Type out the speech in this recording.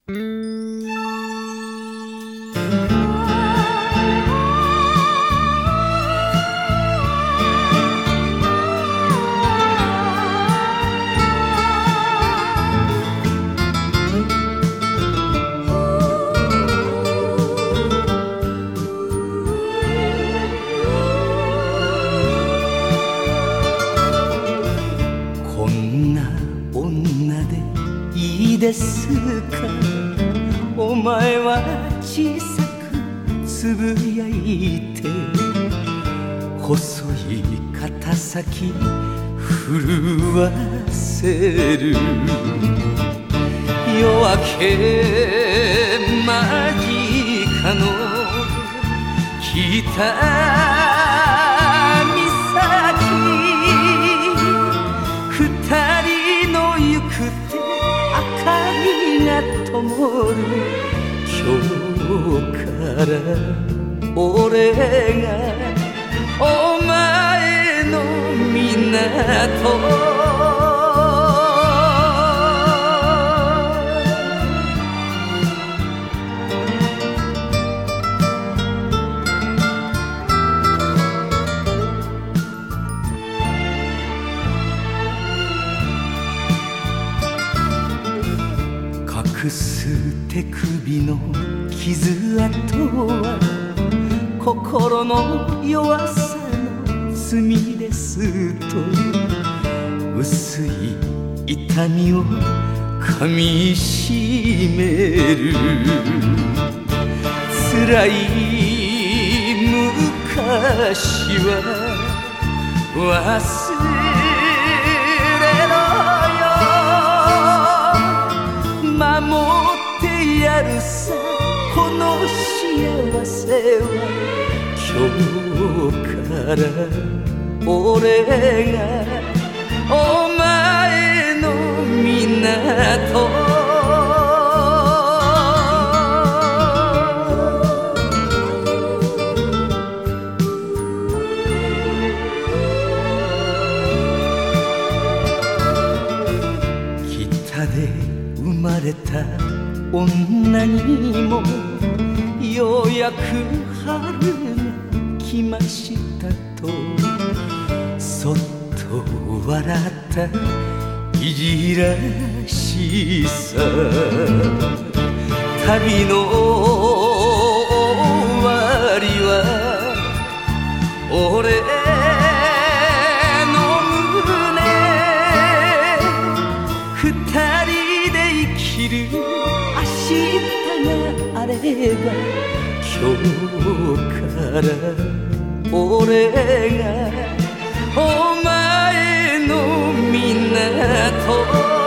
こんな女でいいですか、お前は小さくつぶやいて、細い肩先震わせる。夜明け間近の北岬、二人の行く手明かりが灯る。今日から俺がお前の港。隠す手首の傷跡は心の弱さの罪ですと、薄い痛みを噛みしめる。辛い昔は忘れろよ、守ってやるさこの幸せは。今日から俺がお前の港。北で生まれた女にもようやく春が来ましたと、そっと笑ったいじらしさ。旅の終わりは俺の胸、二人で生きる明日があれば。今日から俺がお前の港。